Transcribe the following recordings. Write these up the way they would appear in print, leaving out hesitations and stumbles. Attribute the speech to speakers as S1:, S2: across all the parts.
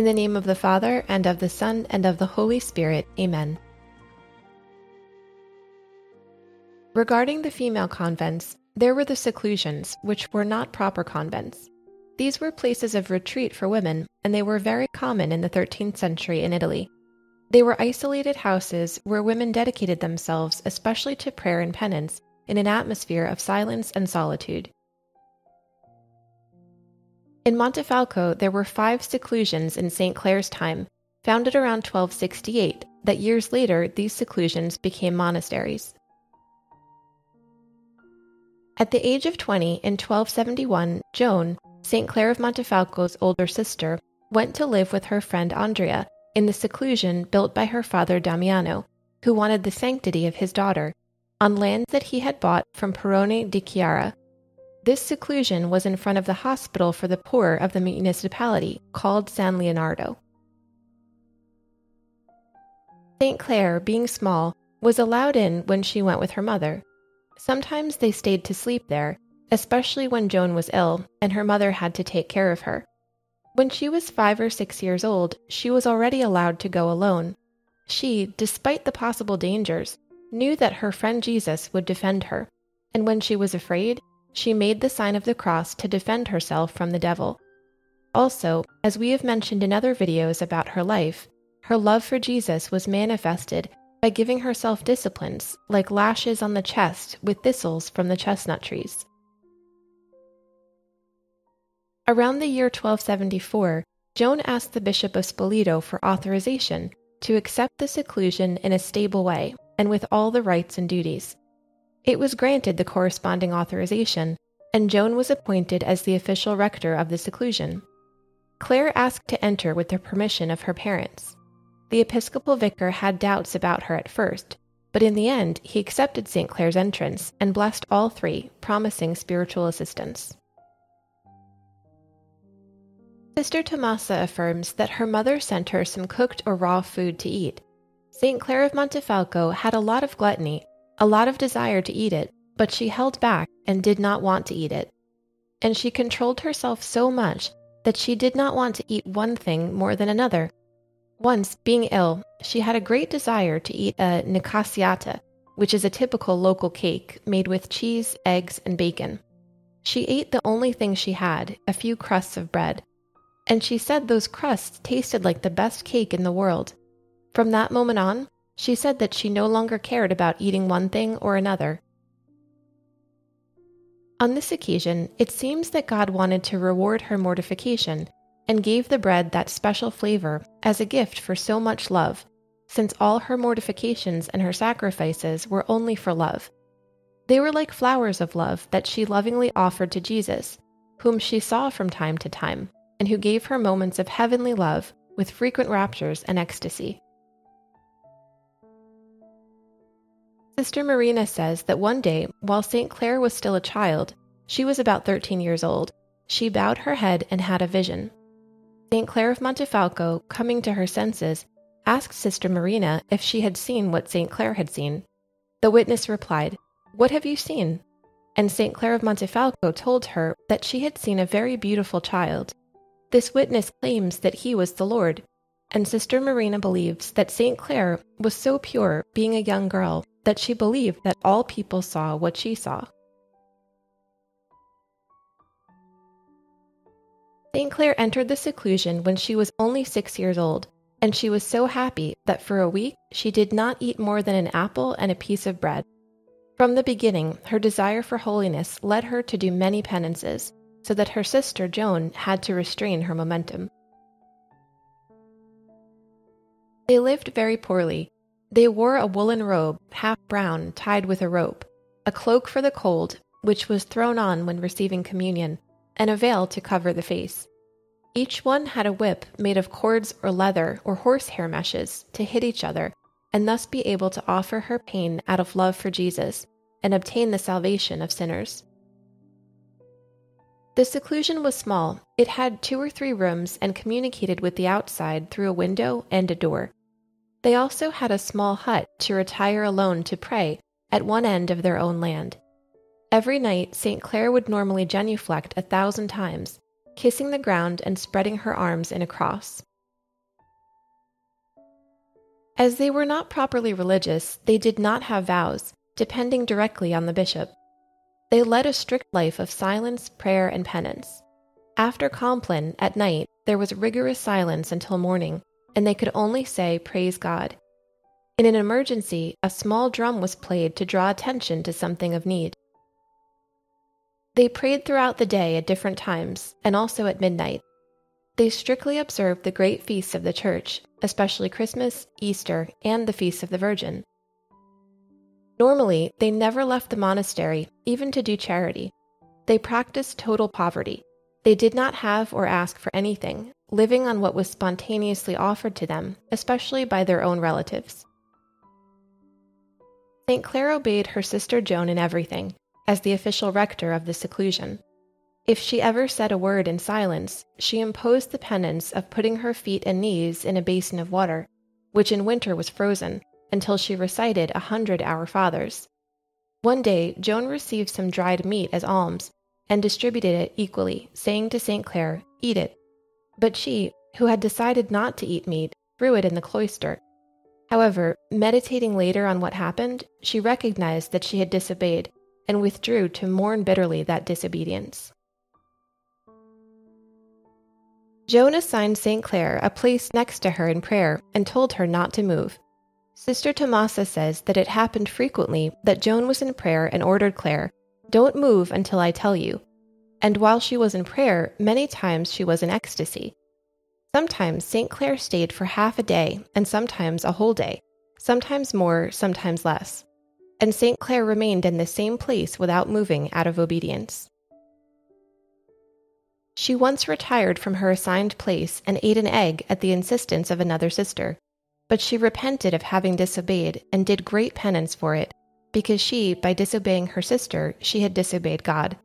S1: In the name of the Father, and of the Son, and of the Holy Spirit. Amen. Regarding the female convents, there were the seclusions, which were not proper convents. These were places of retreat for women, and they were very common in the 13th century in Italy. They were isolated houses where women dedicated themselves especially to prayer and penance in an atmosphere of silence and solitude. In Montefalco, there were 5 seclusions in St. Clare's time, founded around 1268, that years later these seclusions became monasteries. At the age of 20, in 1271, Joan, St. Clare of Montefalco's older sister, went to live with her friend Andrea in the seclusion built by her father Damiano, who wanted the sanctity of his daughter, on land that he had bought from Perrone di Chiara. This seclusion was in front of the hospital for the poor of the municipality, called San Leonardo. St. Clare, being small, was allowed in when she went with her mother. Sometimes they stayed to sleep there, especially when Joan was ill and her mother had to take care of her. When she was 5 or 6 years old, she was already allowed to go alone. She, despite the possible dangers, knew that her friend Jesus would defend her, and when she was afraid, she made the sign of the cross to defend herself from the devil. Also, as we have mentioned in other videos about her life, her love for Jesus was manifested by giving herself disciplines like lashes on the chest with thistles from the chestnut trees. Around the year 1274, Joan asked the Bishop of Spoleto for authorization to accept the seclusion in a stable way and with all the rights and duties. It was granted the corresponding authorization, and Joan was appointed as the official rector of the seclusion. Clare asked to enter with the permission of her parents. The episcopal vicar had doubts about her at first, but in the end he accepted St. Clare's entrance and blessed all 3, promising spiritual assistance. Sister Tomasa affirms that her mother sent her some cooked or raw food to eat. St. Clare of Montefalco had a lot of gluttony, a lot of desire to eat it, but she held back and did not want to eat it. And she controlled herself so much that she did not want to eat one thing more than another. Once, being ill, she had a great desire to eat a nicasiata, which is a typical local cake made with cheese, eggs, and bacon. She ate the only thing she had, a few crusts of bread. And she said those crusts tasted like the best cake in the world. From that moment on, she said that she no longer cared about eating one thing or another. On this occasion, it seems that God wanted to reward her mortification and gave the bread that special flavor as a gift for so much love, since all her mortifications and her sacrifices were only for love. They were like flowers of love that she lovingly offered to Jesus, whom she saw from time to time, and who gave her moments of heavenly love with frequent raptures and ecstasy. Sister Marina says that one day, while St. Clare was still a child, she was about 13 years old, she bowed her head and had a vision. St. Clare of Montefalco, coming to her senses, asked Sister Marina if she had seen what St. Clare had seen. The witness replied, "What have you seen?" And St. Clare of Montefalco told her that she had seen a very beautiful child. This witness claims that he was the Lord, and Sister Marina believes that St. Clare was so pure, being a young girl, that she believed that all people saw what she saw. St. Clare entered the seclusion when she was only 6 years old, and she was so happy that for a week she did not eat more than an apple and a piece of bread. From the beginning, her desire for holiness led her to do many penances, so that her sister Joan had to restrain her momentum. They lived very poorly. They wore a woolen robe, half brown, tied with a rope, a cloak for the cold, which was thrown on when receiving communion, and a veil to cover the face. Each one had a whip made of cords or leather or horsehair meshes to hit each other, and thus be able to offer her pain out of love for Jesus, and obtain the salvation of sinners. The seclusion was small. It had 2 or 3 rooms and communicated with the outside through a window and a door. They also had a small hut to retire alone to pray at one end of their own land. Every night, St. Clare would normally genuflect 1,000 times, kissing the ground and spreading her arms in a cross. As they were not properly religious, they did not have vows, depending directly on the bishop. They led a strict life of silence, prayer, and penance. After Compline, at night, there was rigorous silence until morning, and they could only say, "Praise God." In an emergency, a small drum was played to draw attention to something of need. They prayed throughout the day at different times, and also at midnight. They strictly observed the great feasts of the Church, especially Christmas, Easter, and the Feast of the Virgin. Normally, they never left the monastery, even to do charity. They practiced total poverty. They did not have or ask for anything, living on what was spontaneously offered to them, especially by their own relatives. St. Clare obeyed her sister Joan in everything, as the official rector of the seclusion. If she ever said a word in silence, she imposed the penance of putting her feet and knees in a basin of water, which in winter was frozen, until she recited 100 Our Fathers. One day, Joan received some dried meat as alms, and distributed it equally, saying to St. Clare, "Eat it." But she, who had decided not to eat meat, threw it in the cloister. However, meditating later on what happened, she recognized that she had disobeyed, and withdrew to mourn bitterly that disobedience. Joan assigned St. Clare a place next to her in prayer and told her not to move. Sister Tomasa says that it happened frequently that Joan was in prayer and ordered Clare, "Don't move until I tell you." And while she was in prayer, many times she was in ecstasy. Sometimes St. Clare stayed for half a day, and sometimes a whole day, sometimes more, sometimes less. And St. Clare remained in the same place without moving out of obedience. She once retired from her assigned place and ate an egg at the insistence of another sister, but she repented of having disobeyed and did great penance for it, because she, by disobeying her sister, she had disobeyed God.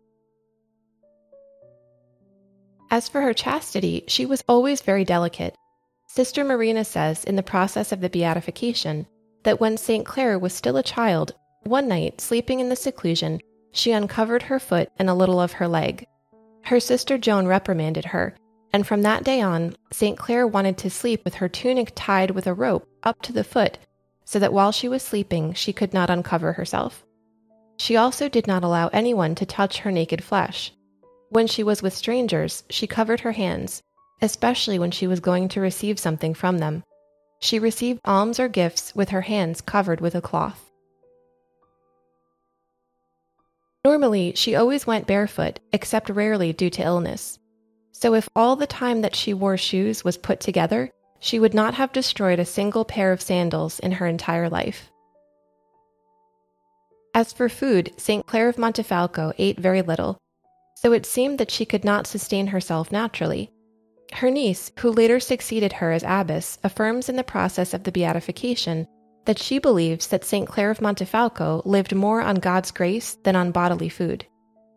S1: As for her chastity, she was always very delicate. Sister Marina says in the process of the beatification that when St. Clare was still a child, one night, sleeping in the seclusion, she uncovered her foot and a little of her leg. Her sister Joan reprimanded her, and from that day on, St. Clare wanted to sleep with her tunic tied with a rope up to the foot, so that while she was sleeping, she could not uncover herself. She also did not allow anyone to touch her naked flesh. When she was with strangers, she covered her hands, especially when she was going to receive something from them. She received alms or gifts with her hands covered with a cloth. Normally, she always went barefoot, except rarely due to illness. So if all the time that she wore shoes was put together, she would not have destroyed a single pair of sandals in her entire life. As for food, St. Clare of Montefalco ate very little, so it seemed that she could not sustain herself naturally. Her niece, who later succeeded her as abbess, affirms in the process of the beatification that she believes that St. Clare of Montefalco lived more on God's grace than on bodily food.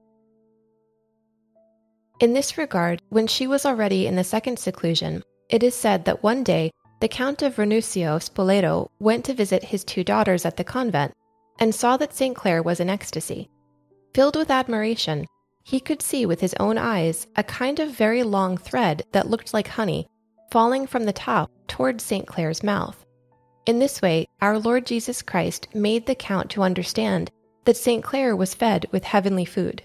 S1: In this regard, when she was already in the second seclusion, it is said that one day the Count of Ranuccio Spoleto went to visit his 2 daughters at the convent and saw that St. Clare was in ecstasy. Filled with admiration, he could see with his own eyes a kind of very long thread that looked like honey falling from the top towards St. Clare's mouth. In this way, our Lord Jesus Christ made the Count to understand that St. Clare was fed with heavenly food.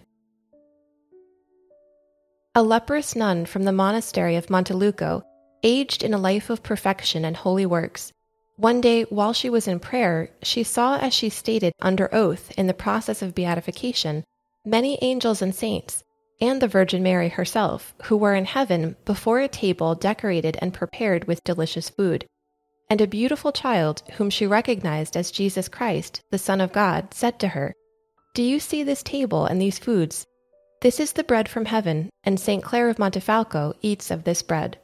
S1: A leprous nun from the monastery of Monteluco, aged in a life of perfection and holy works, one day while she was in prayer, she saw, as she stated under oath in the process of beatification, many angels and saints, and the Virgin Mary herself, who were in heaven before a table decorated and prepared with delicious food. And a beautiful child, whom she recognized as Jesus Christ, the Son of God, said to her, "Do you see this table and these foods? This is the bread from heaven, and St. Clare of Montefalco eats of this bread."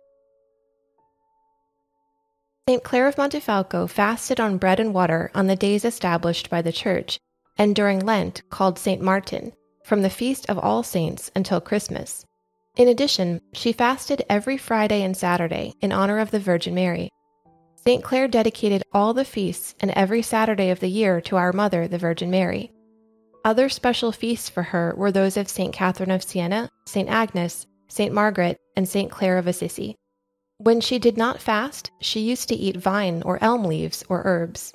S1: St. Clare of Montefalco fasted on bread and water on the days established by the Church, and during Lent, called St. Martin, from the Feast of All Saints until Christmas. In addition, she fasted every Friday and Saturday in honor of the Virgin Mary. St. Clare dedicated all the feasts and every Saturday of the year to our Mother, the Virgin Mary. Other special feasts for her were those of St. Catherine of Siena, St. Agnes, St. Margaret, and St. Clare of Assisi. When she did not fast, she used to eat vine or elm leaves or herbs.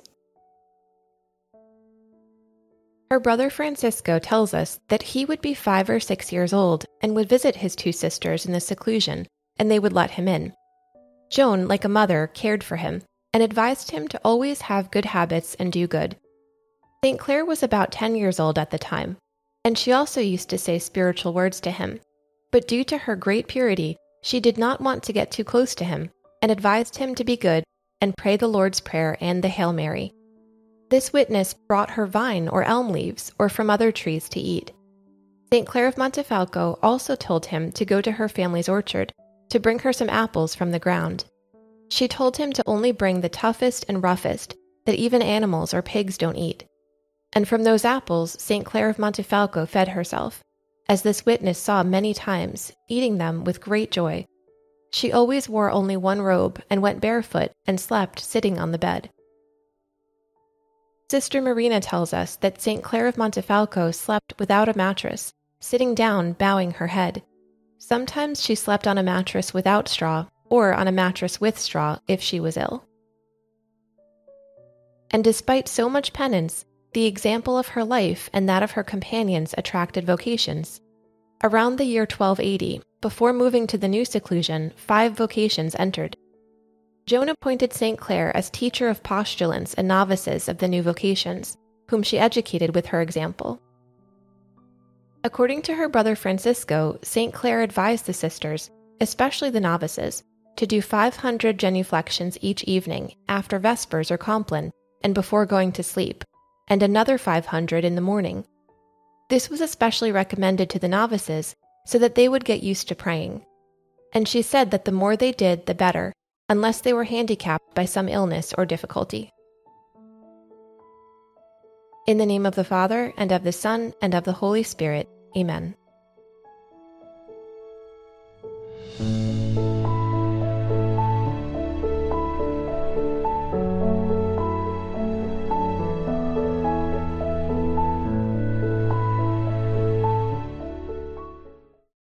S1: Her brother Francisco tells us that he would be 5 or 6 years old and would visit his 2 sisters in the seclusion, and they would let him in. Joan, like a mother, cared for him and advised him to always have good habits and do good. St. Clare was about 10 years old at the time, and she also used to say spiritual words to him, but due to her great purity, she did not want to get too close to him and advised him to be good and pray the Lord's Prayer and the Hail Mary. This witness brought her vine or elm leaves or from other trees to eat. St. Clare of Montefalco also told him to go to her family's orchard to bring her some apples from the ground. She told him to only bring the toughest and roughest that even animals or pigs don't eat. And from those apples, St. Clare of Montefalco fed herself, as this witness saw many times, eating them with great joy. She always wore only one robe and went barefoot and slept sitting on the bed. Sister Marina tells us that St. Clare of Montefalco slept without a mattress, sitting down, bowing her head. Sometimes she slept on a mattress without straw, or on a mattress with straw if she was ill. And despite so much penance, the example of her life and that of her companions attracted vocations. Around the year 1280, before moving to the new seclusion, 5 vocations entered. Joan appointed St. Clare as teacher of postulants and novices of the new vocations, whom she educated with her example. According to her brother Francisco, St. Clare advised the sisters, especially the novices, to do 500 genuflections each evening after Vespers or Compline and before going to sleep, and another 500 in the morning. This was especially recommended to the novices so that they would get used to praying. And she said that the more they did, the better, unless they were handicapped by some illness or difficulty. In the name of the Father, and of the Son, and of the Holy Spirit. Amen.